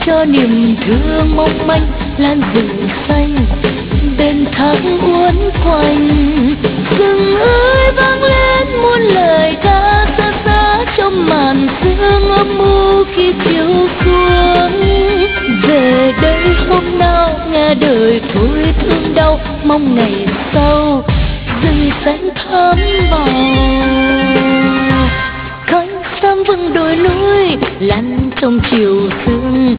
cho niềm thương mong manh lan rừng xanh bên thác uốn quanh. Rừng ơi vang lên muôn lời ca xa xa trong màn sương âm u khi chiều xuống. Về đây hôm nào nghe đời thôi thương đau, mong ngày sau rừng xanh thắm vào. Khói sáng vầng đồi núi lăn trong chiều sương.